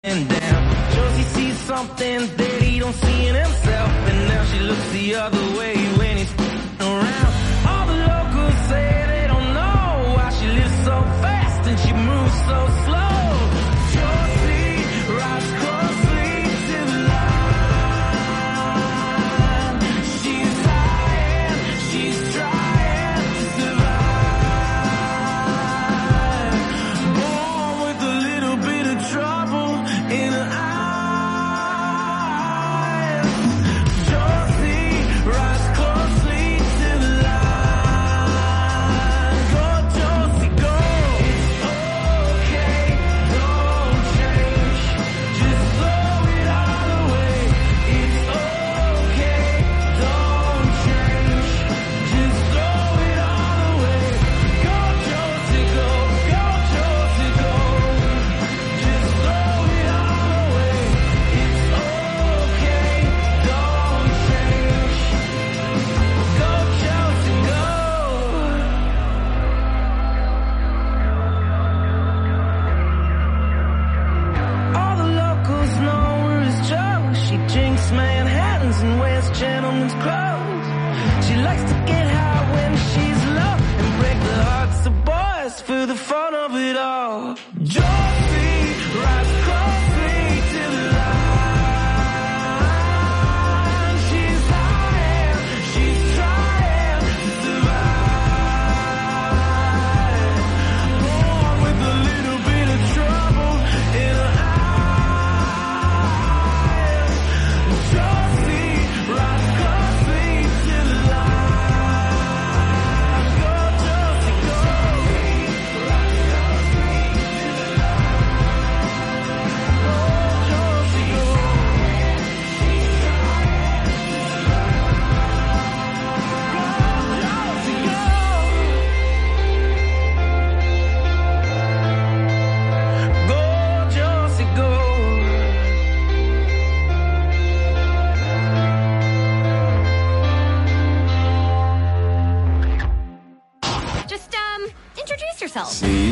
and down. Josie sees something that he don't see in himself, and now she looks the other way when he's around. All the locals say they don't know why she lives so fast and she moves so slow. Josie rides closely to the line. She's high and she's trying to survive. Born with a little bit of trouble in her eyes. Josie rides closely to the line. Go, Josie, go. It's okay, don't change. Just throw it all away. It's okay, don't change. Just throw it all away. Go, Josie, go. Go, Josie, go. Just throw it all away. It's okay, don't change. Go, Josie, go. All the locals know her as Jo. She drinks Manhattans and wears gentlemen's clothes. She likes to get high when she's low and break the hearts of boys for the fun of it all. Josie rides closely to the line. She's high and she's trying to survive. Born with a little bit of trouble in her eyes. Josie rides closely to the line. Go, Josie, go. Rides closely to the line. Go, Josie, go. She's trying to survive. Go, Josie, go. Go, Josie, go. Just, introduce yourself.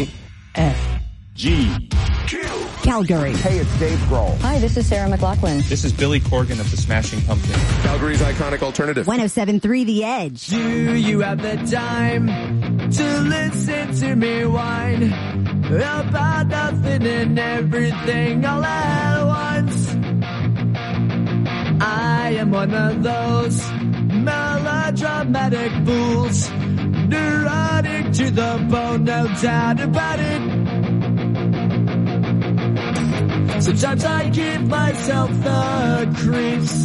C-F-G. Calgary. Hey, it's Dave Grohl. Hi, this is Sarah McLachlan. This is Billy Corgan of the Smashing Pumpkins. Calgary's iconic alternative. 107.3 The Edge. Do you have the time to listen to me whine about nothing and everything all at once? I am one of those melodramatic fools, neurotic to the bone, no doubt about it. Sometimes I give myself the creeps.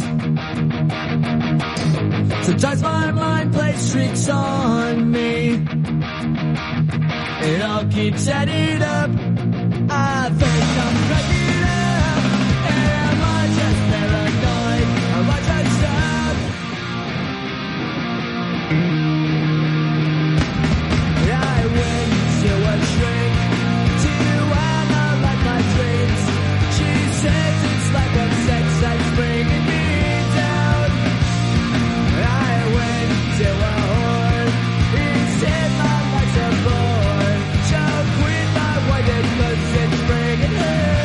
Sometimes my mind plays tricks on me. It all keeps adding up. I think I'm cracking up. Am I just paranoid? Am I just up? I went to a shrink to analyze my dreams. She says it's like a sex that's bringing me down. I went to a whore. He said my life's a bore. So quit my white and cause it's bringing her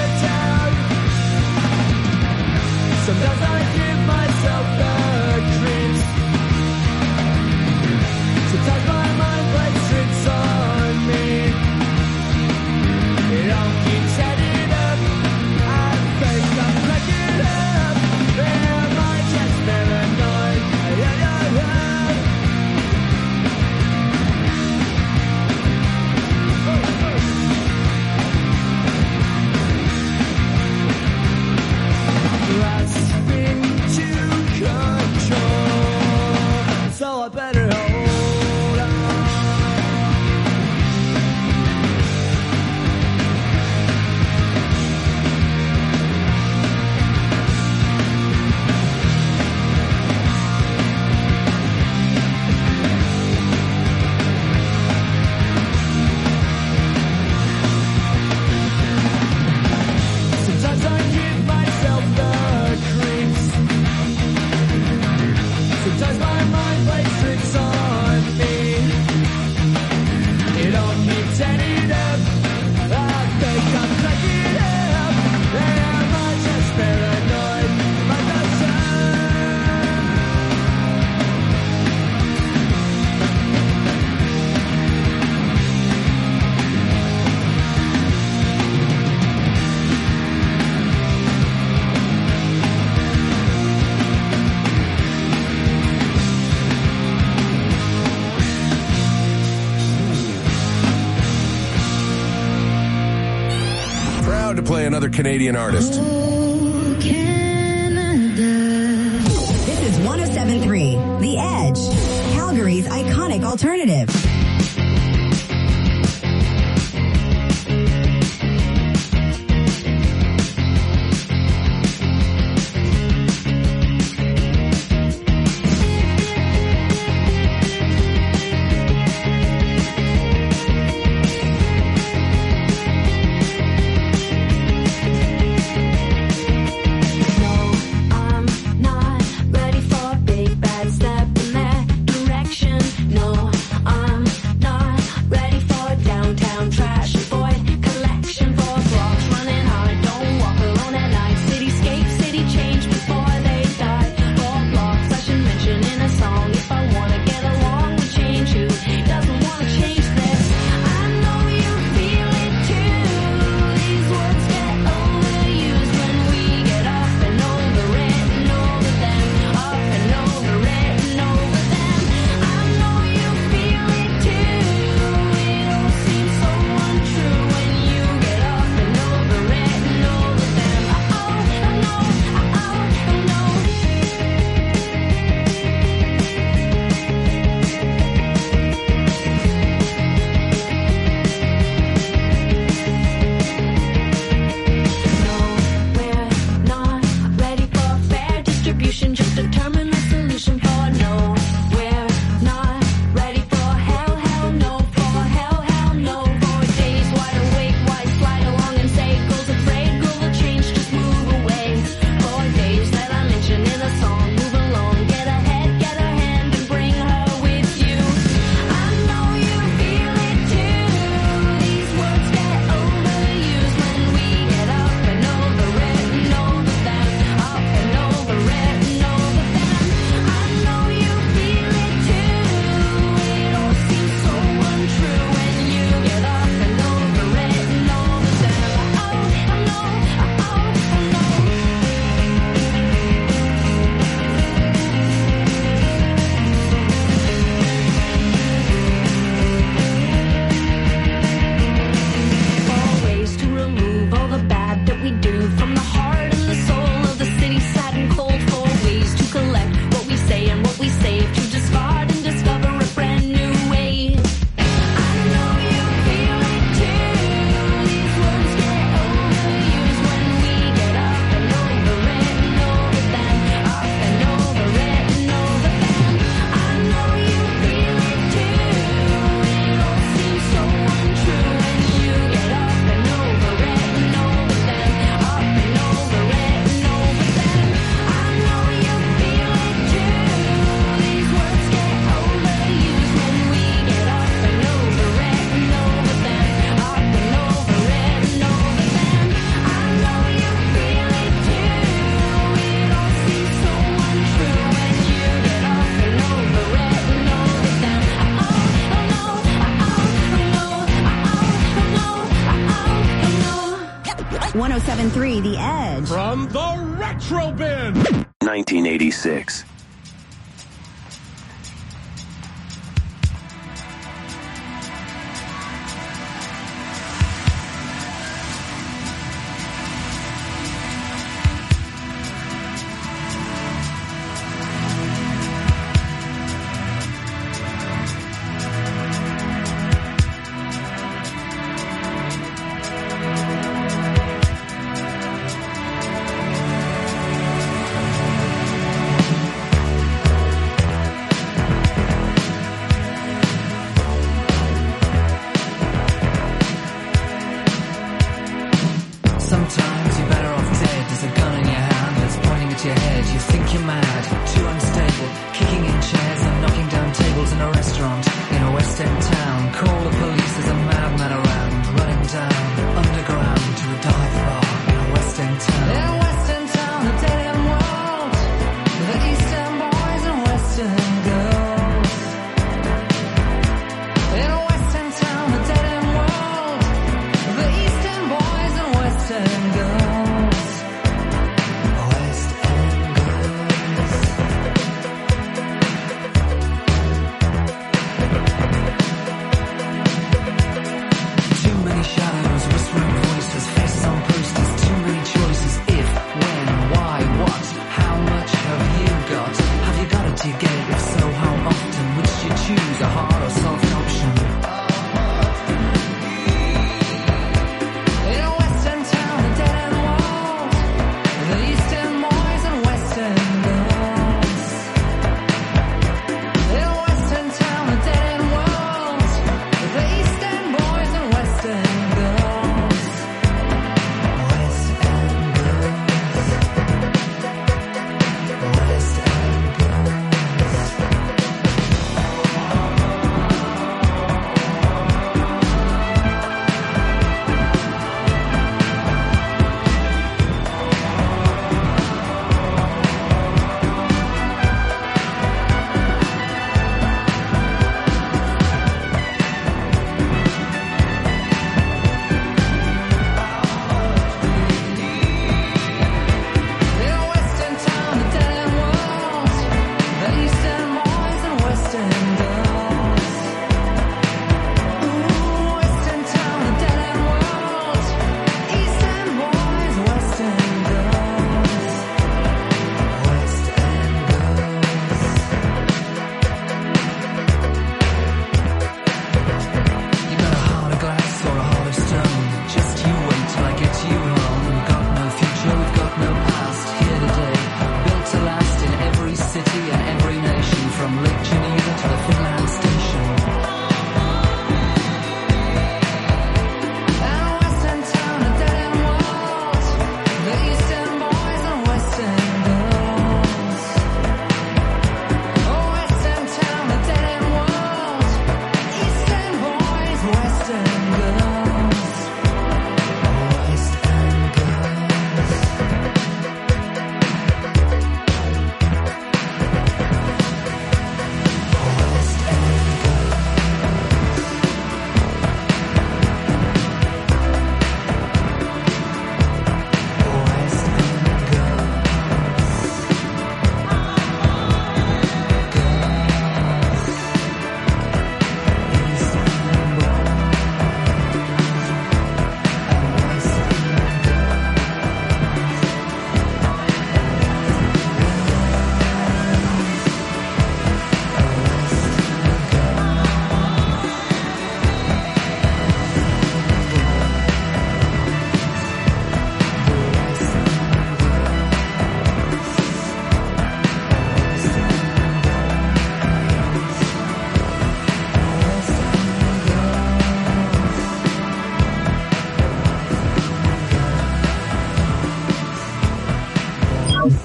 play another Canadian artist. This is 107.3 The Edge, Calgary's iconic alternative. The Edge. From the Retro Bin. 1986.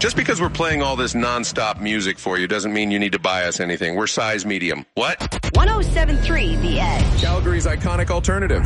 Just because we're playing all this nonstop music for you doesn't mean you need to buy us anything. We're size medium. What? 107.3 The Edge. Calgary's iconic alternative.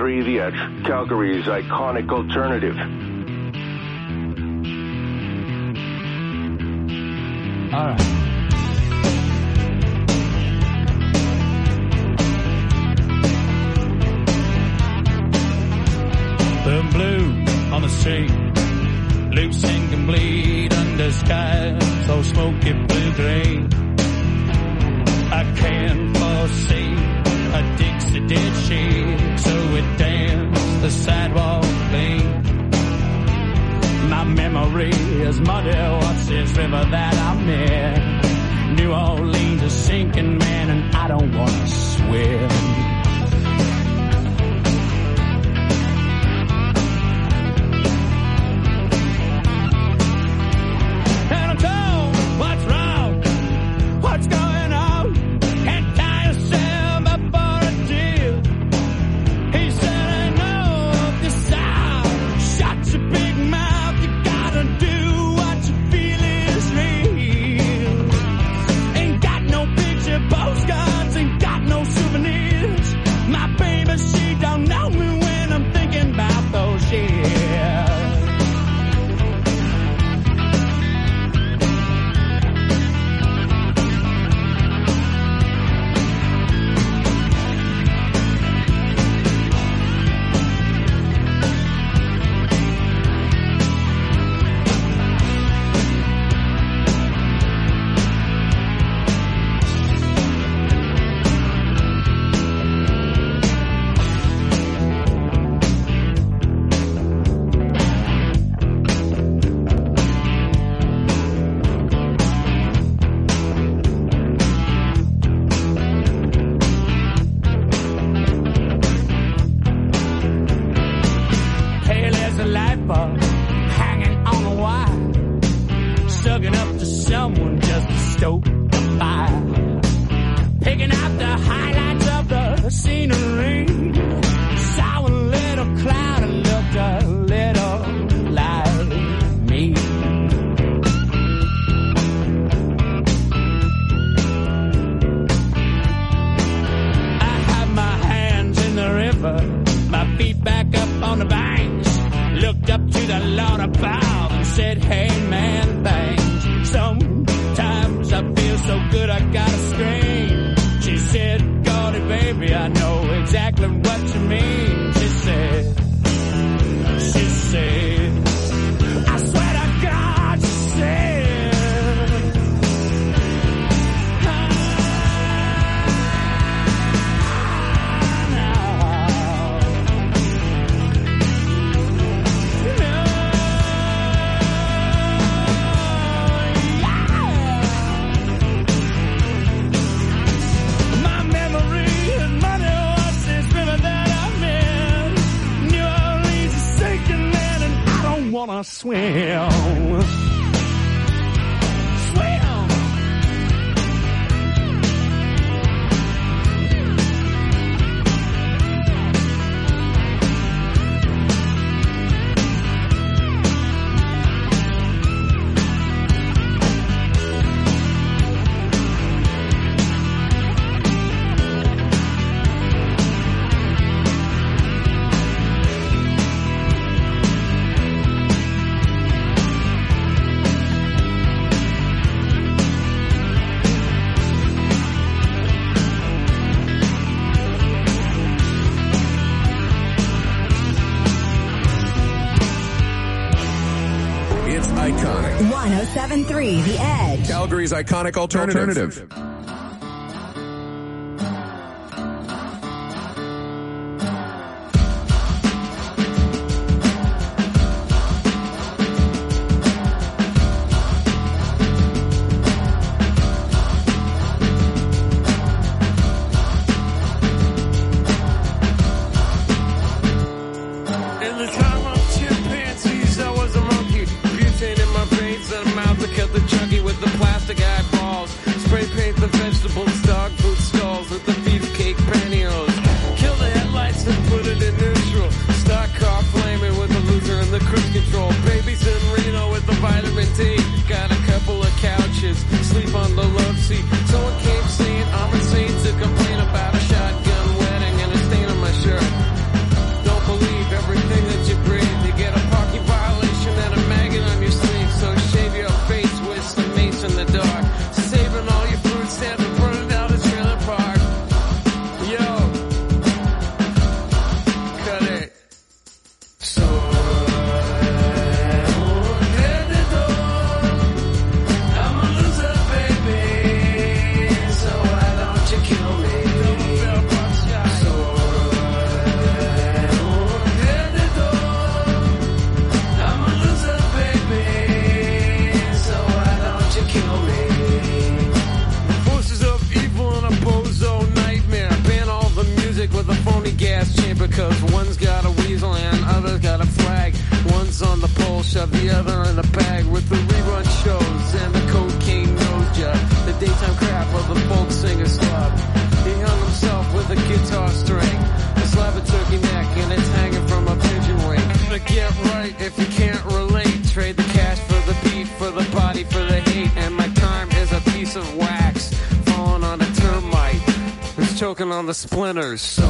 107.3 The Edge, Calgary's iconic alternative. All right. The blue on the street, loose and complete under sky so smoky blue-green. I can't foresee a Dixie did she, so it danced the sidewalk clean. My memory is muddy, what's this river that I'm in? New Orleans is sinking, man, and I don't want to swim. Iconic. 107.3 The Edge. Calgary's iconic alternative. The chunky with the plastic eyeballs. Spray paint the one shove the other in a bag with the rerun shows and the cocaine nose job. The daytime crap of the folk singer slub. He hung himself with a guitar string, a slab of turkey neck, and it's hanging from a pigeon wing. But get right if you can't relate. Trade the cash for the beef, for the body, for the hate. And my time is a piece of wax falling on a termite who's choking on the splinters. So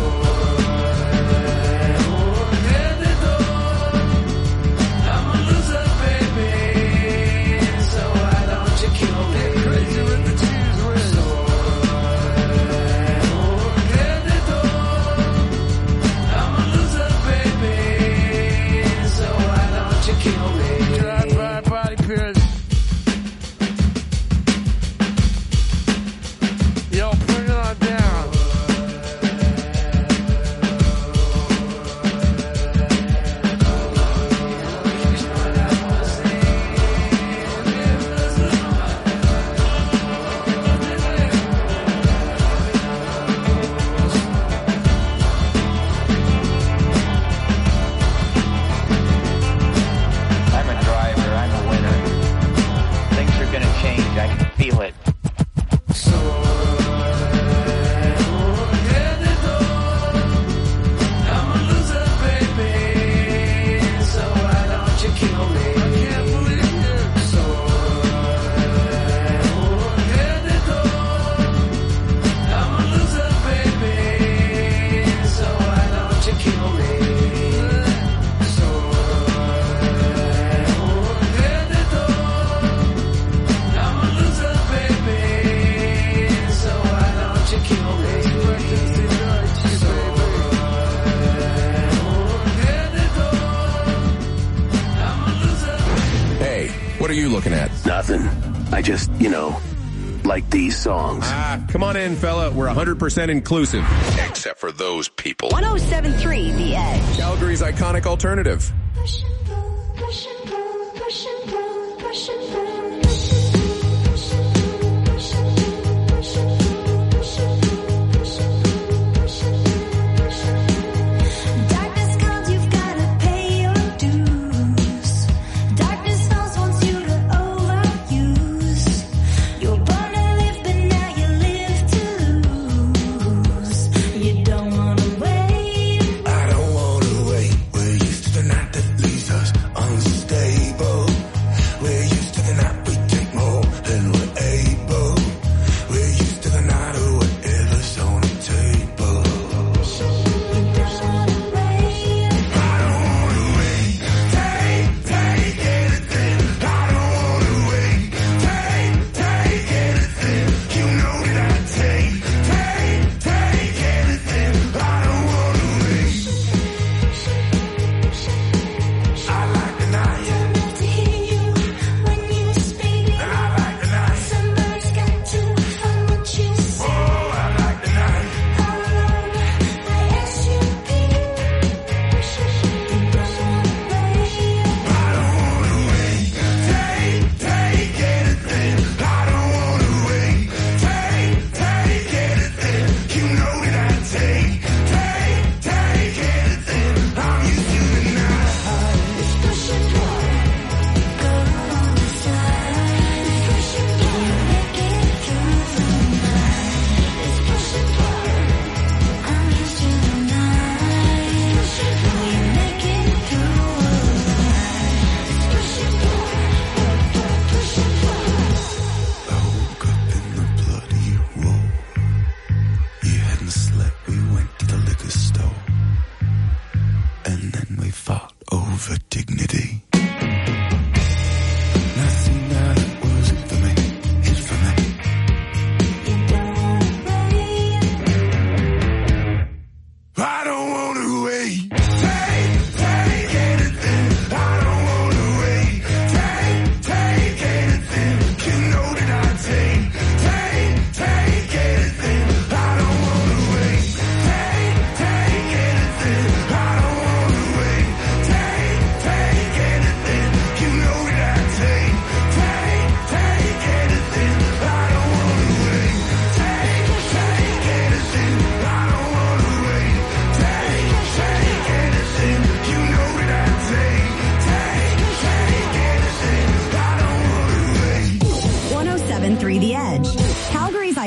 just, like these songs. Come on in, fella. We're 100% inclusive. Except for those people. 107.3 The Edge. Calgary's iconic alternative. Push and pull, push and pull, push and pull, push and pull. Unstable. We're used to the night we take more.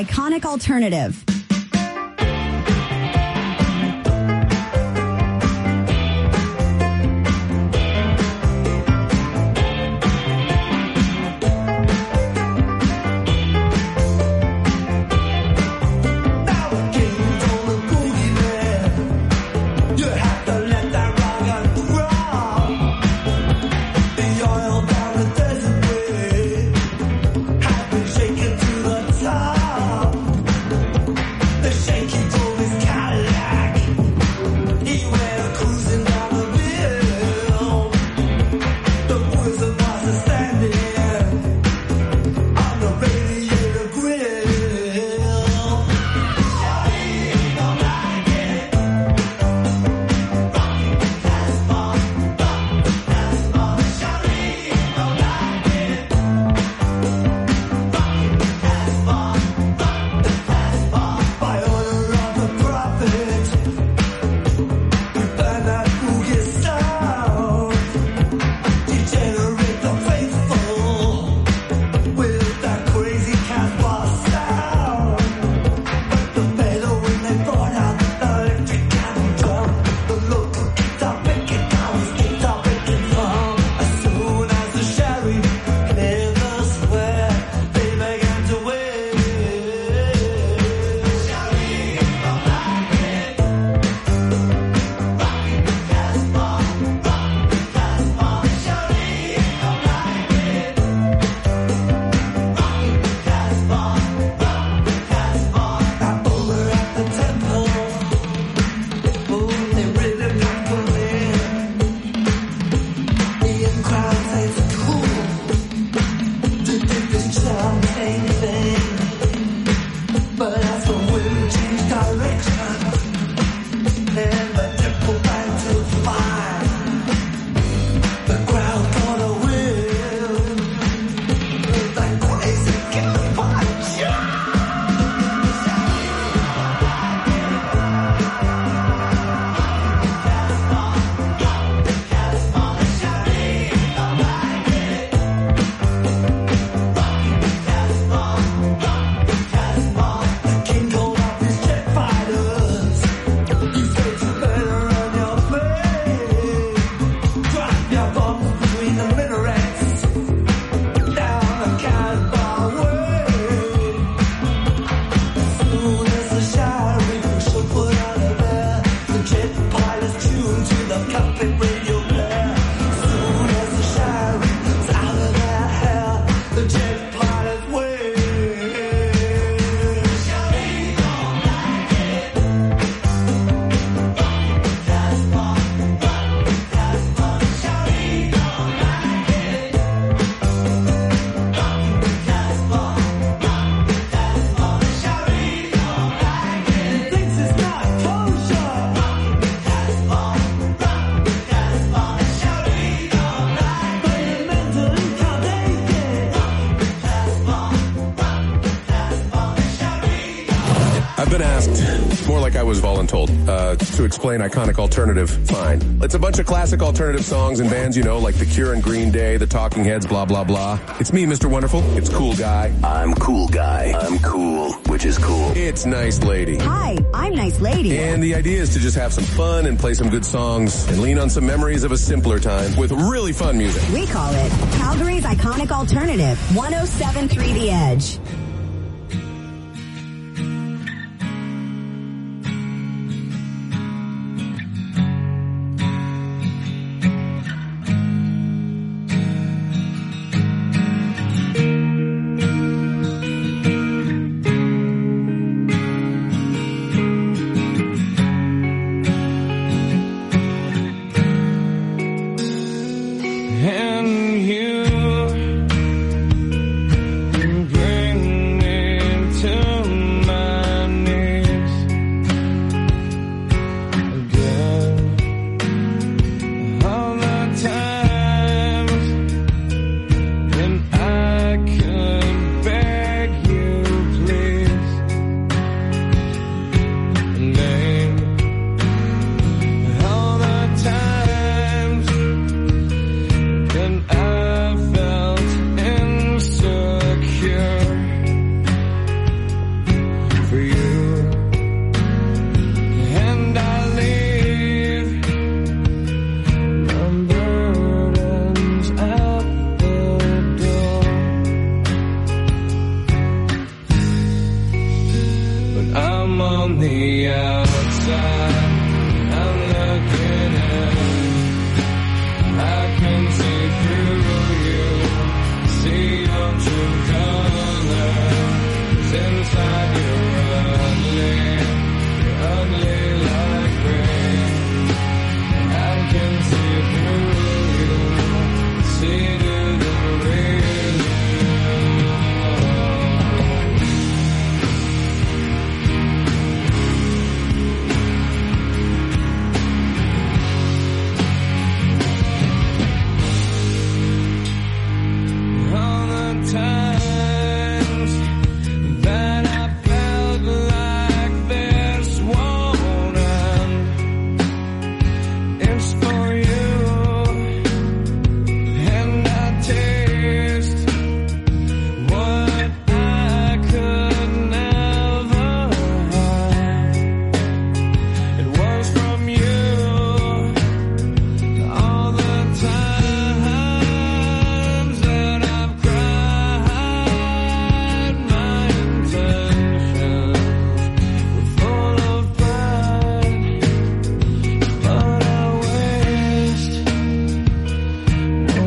Iconic Alternative. I've been asked, more like I was voluntold, to explain Iconic Alternative. Fine. It's a bunch of classic alternative songs and bands, you know, like The Cure and Green Day, The Talking Heads, blah, blah, blah. It's me, Mr. Wonderful. It's Cool Guy. I'm Cool Guy. I'm cool, which is cool. It's Nice Lady. Hi, I'm Nice Lady. And the idea is to just have some fun and play some good songs and lean on some memories of a simpler time with really fun music. We call it Calgary's Iconic Alternative, 107.3 The Edge. And I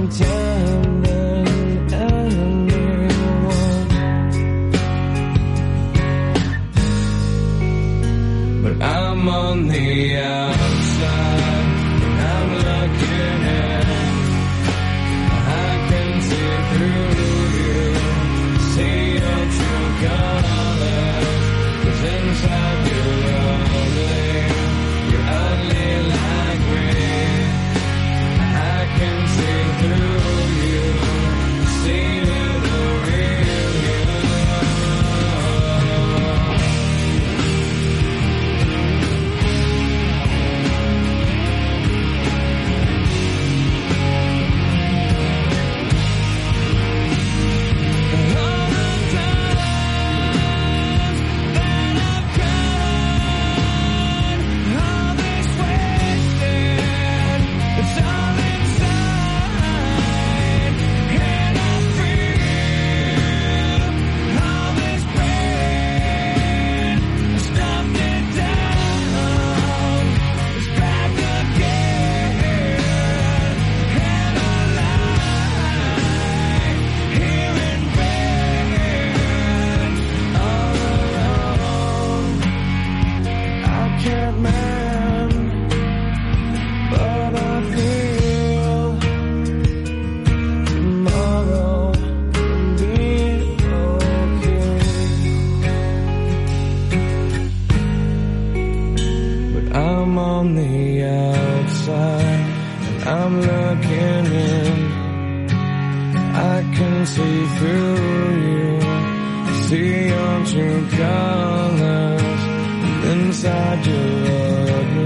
time than anyone. But I'm on the outside, I'm looking in. I can see through you, see your true colors. 'Cause inside you're ugly like me. I can see through you, see the real you. All the times that I've cried, all this wasted, it's all inside, and I feel all this pain, stuffed it down, it's back again, and I lie here in bed, all alone. I can't mend, but I feel tomorrow will be okay. But I'm on the outside, and I'm looking in. I can see through you, see your true colors. Inside you're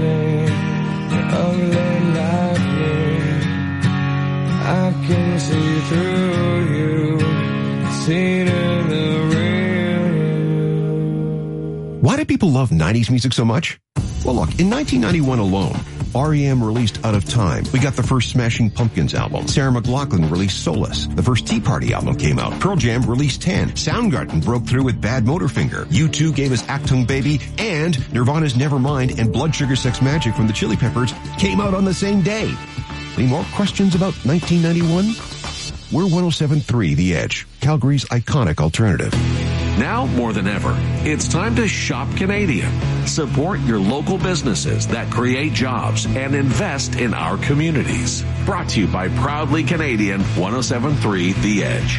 ugly like me. I can see through you, see to the real you. Why do people love 90s music so much? Well, look, in 1991 alone, R.E.M. released Out of Time. We got the first Smashing Pumpkins album. Sarah McLachlan released Solace. The first Tea Party album came out. Pearl Jam released 10. Soundgarden broke through with Bad Motorfinger. U2 gave us Achtung Baby, and Nirvana's Nevermind and Blood Sugar Sex Magic from the Chili Peppers came out on the same day. Any more questions about 1991? We're 107.3 The Edge, Calgary's iconic alternative. Now more than ever, it's time to shop Canadian. Support your local businesses that create jobs and invest in our communities. Brought to you by Proudly Canadian 107.3 The Edge.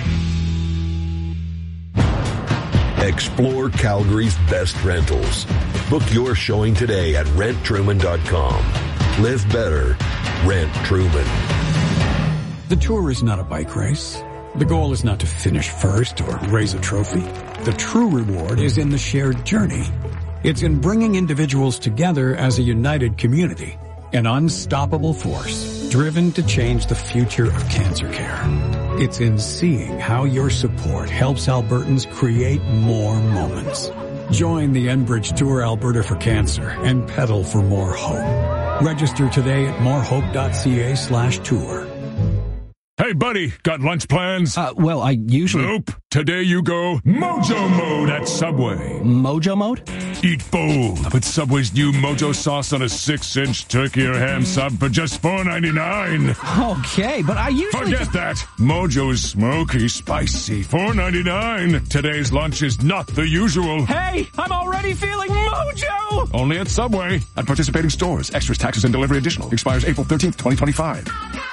Explore Calgary's best rentals. Book your showing today at renttruman.com. Live better. Rent Truman. The tour is not a bike race. The goal is not to finish first or raise a trophy. The true reward is in the shared journey. It's in bringing individuals together as a united community, an unstoppable force driven to change the future of cancer care. It's in seeing how your support helps Albertans create more moments. Join the Enbridge Tour Alberta for Cancer and pedal for more hope. Register today at morehope.ca/tour. Hey, buddy, got lunch plans? Well, I usually... Nope. Today you go Mojo Mode at Subway. Mojo Mode? Eat bold. Put Subway's new Mojo sauce on a 6-inch turkey or ham sub for just $4.99. Okay, but I usually... Forget that. Mojo's smoky, spicy, $4.99. Today's lunch is not the usual. Hey, I'm already feeling Mojo! Only at Subway. At participating stores. Extras, taxes, and delivery additional. Expires April 13th, 2025.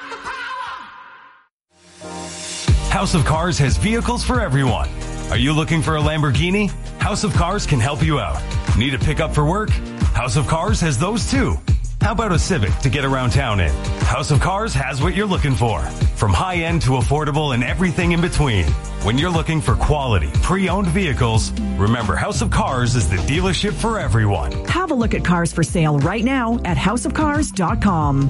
House of Cars has vehicles for everyone. Are you looking for a Lamborghini? House of Cars can help you out. Need a pickup for work? House of Cars has those too. How about a Civic to get around town in? House of Cars has what you're looking for. From high-end to affordable and everything in between. When you're looking for quality, pre-owned vehicles, remember House of Cars is the dealership for everyone. Have a look at cars for sale right now at houseofcars.com.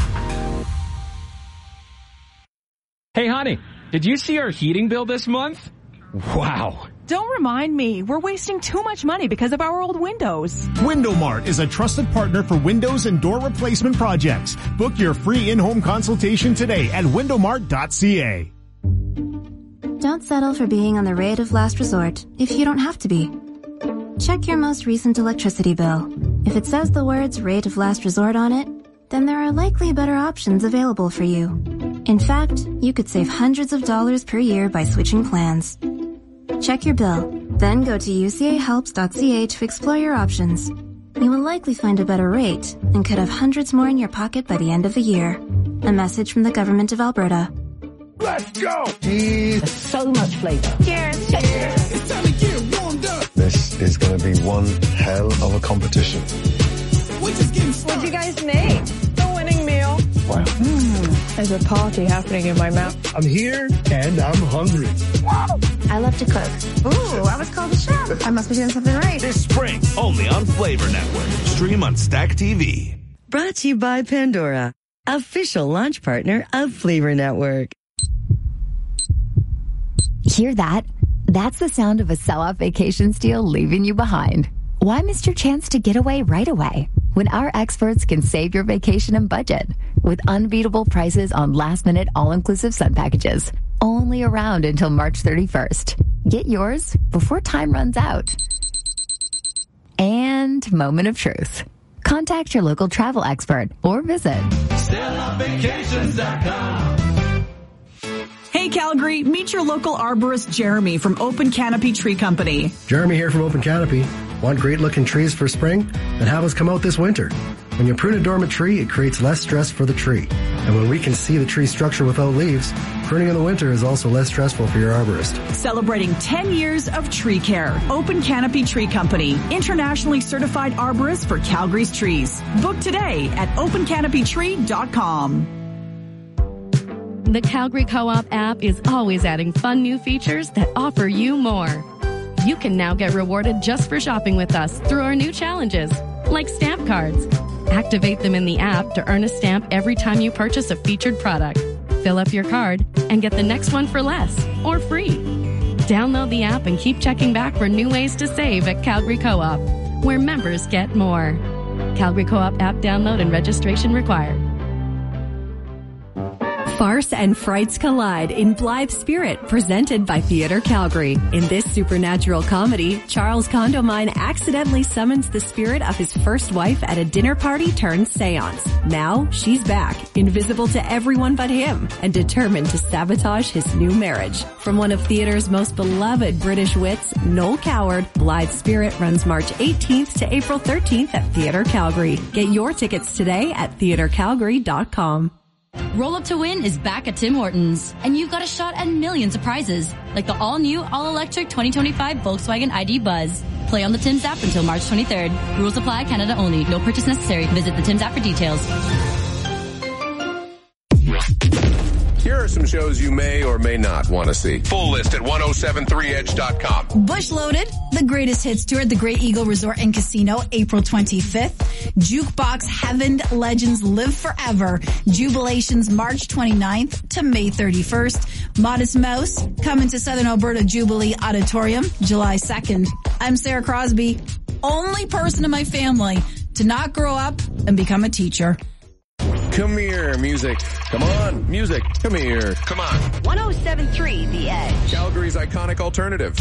Hey, honey, did you see our heating bill this month? Wow. Don't remind me. We're wasting too much money because of our old windows. Window Mart is a trusted partner for windows and door replacement projects. Book your free in-home consultation today at windowmart.ca. Don't settle for being on the rate of last resort if you don't have to be. Check your most recent electricity bill. If it says the words rate of last resort on it, then there are likely better options available for you. In fact, you could save hundreds of dollars per year by switching plans. Check your bill, then go to ucahelps.ca to explore your options. You will likely find a better rate and could have hundreds more in your pocket by the end of the year. A message from the Government of Alberta. Let's go! So much flavor. Cheers. Cheers. It's time to get warmed up. This is going to be one hell of a competition. What'd you guys make? The winning meal. Wow. There's a party happening in my mouth. I'm here and I'm hungry. I love to cook. Ooh, I was called a chef. I must be doing something right. This spring, only on Flavor Network. Stream on Stack TV. Brought to you by Pandora, official launch partner of Flavor Network. Hear that? That's the sound of a sell-off vacation deal leaving you behind. Why miss your chance to get away right away when our experts can save your vacation and budget with unbeatable prices on last-minute all-inclusive sun packages? Only around until March 31st. Get yours before time runs out. And moment of truth. Contact your local travel expert or visit StayOnVacations.com. Hey Calgary, meet your local arborist Jeremy from Open Canopy Tree Company. Jeremy here from Open Canopy. Want great looking trees for spring? Then have us come out this winter. When you prune a dormant tree, it creates less stress for the tree. And when we can see the tree structure without leaves, pruning in the winter is also less stressful for your arborist. Celebrating 10 years of tree care. Open Canopy Tree Company, internationally certified arborist for Calgary's trees. Book today at opencanopytree.com. The Calgary Co-op app is always adding fun new features that offer you more. You can now get rewarded just for shopping with us through our new challenges, like stamp cards. Activate them in the app to earn a stamp every time you purchase a featured product. Fill up your card and get the next one for less or free. Download the app and keep checking back for new ways to save at Calgary Co-op, where members get more. Calgary Co-op app download and registration required. Farce and frights collide in Blithe Spirit, presented by Theatre Calgary. In this supernatural comedy, Charles Condomine accidentally summons the spirit of his first wife at a dinner party turned seance. Now, she's back, invisible to everyone but him, and determined to sabotage his new marriage. From one of theatre's most beloved British wits, Noel Coward, Blithe Spirit runs March 18th to April 13th at Theatre Calgary. Get your tickets today at theatrecalgary.com. Roll Up to Win is back at Tim Hortons, and you've got a shot at millions of prizes, like the all-new, all-electric 2025 Volkswagen ID Buzz. Play on the Tim's app until March 23rd. Rules apply, Canada only. No purchase necessary. Visit the Tim's app for details. Here are some shows you may or may not want to see. Full list at 1073edge.com. Bush Loaded, the greatest hits tour at the Great Eagle Resort and Casino, April 25th. Jukebox Heaven Legends Live Forever, Jubilations March 29th to May 31st. Modest Mouse, coming to Southern Alberta Jubilee Auditorium, July 2nd. I'm Sarah Crosby, only person in my family to not grow up and become a teacher. Come here, music. Come on, music. Come here. Come on. 107.3 The Edge. Calgary's iconic alternative.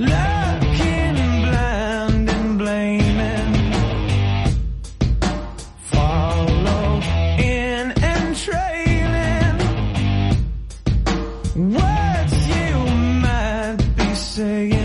looking blind and blaming. Follow in and trailing words you might be saying.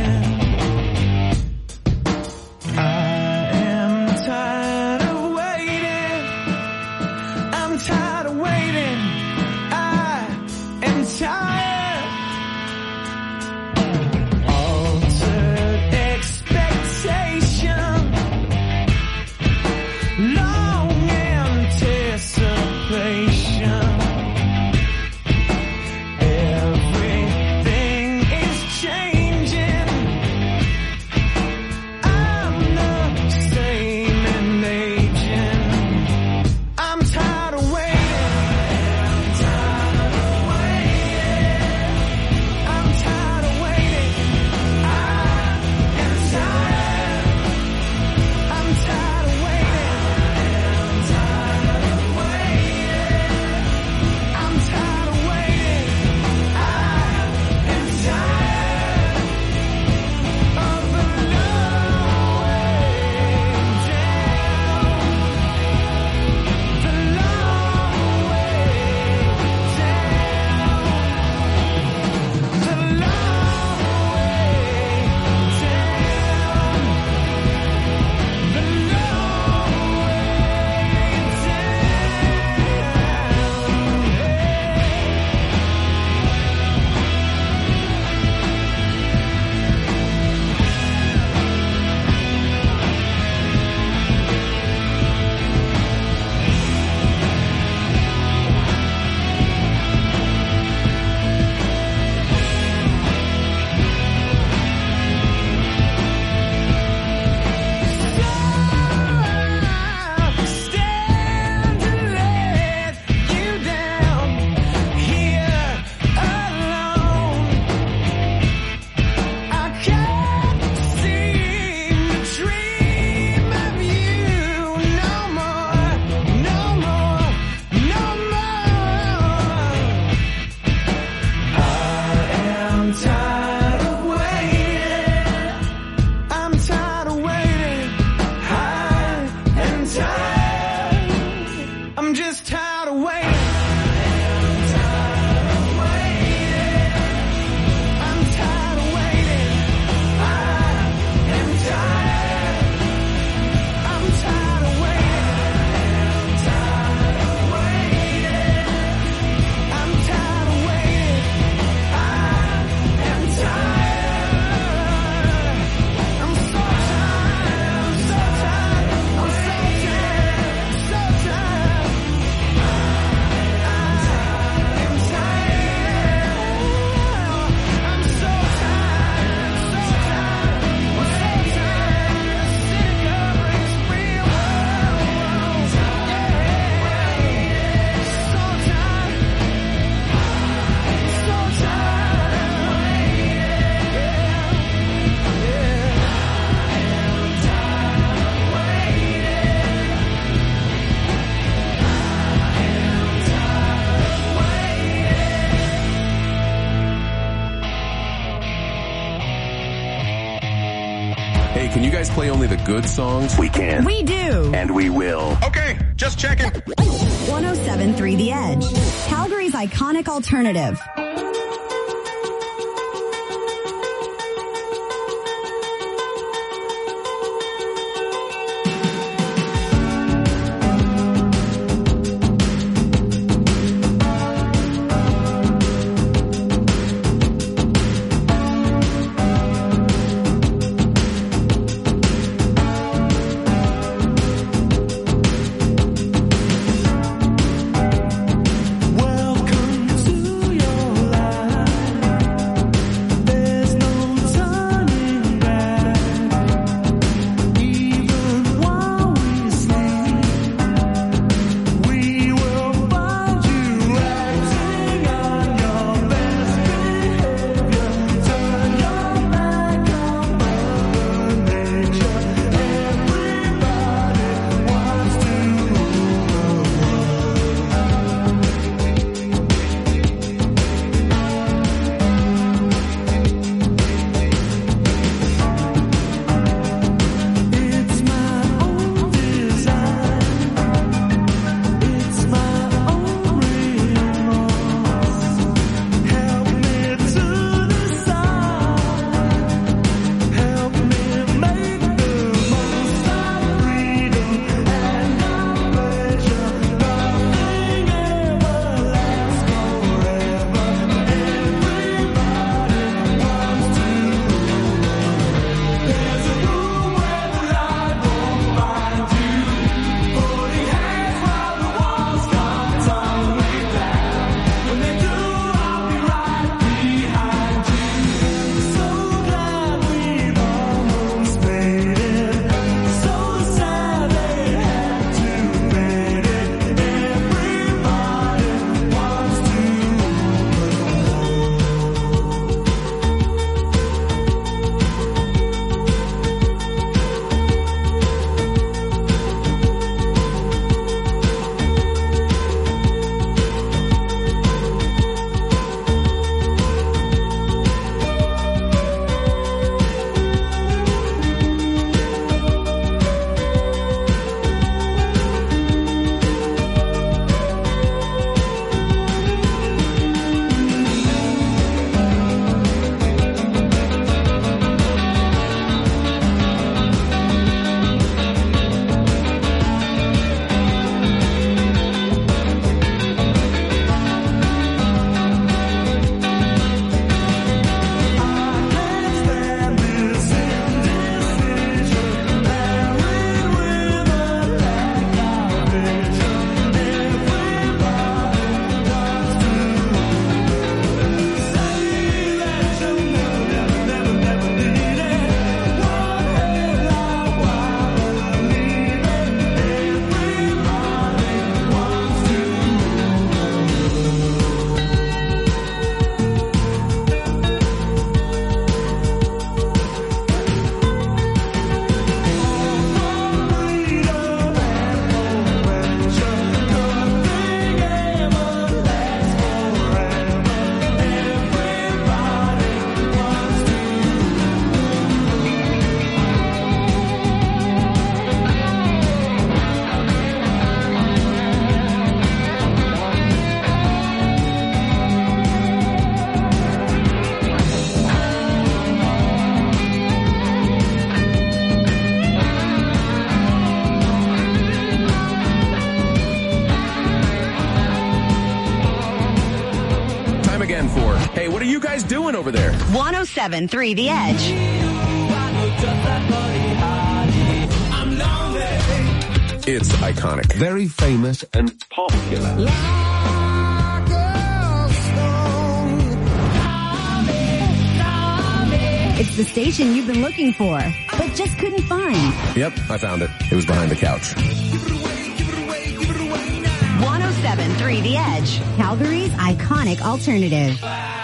Can you guys play only the good songs? We can. We do. And we will. Okay, just checking. 107.3 The Edge, Calgary's iconic alternative. Welcome to your guys doing over there? 107.3 The Edge. It's iconic. Very famous and popular. It's the station you've been looking for, but just couldn't find. Yep, I found it. It was behind the couch. 107.3 The Edge, Calgary's iconic alternative.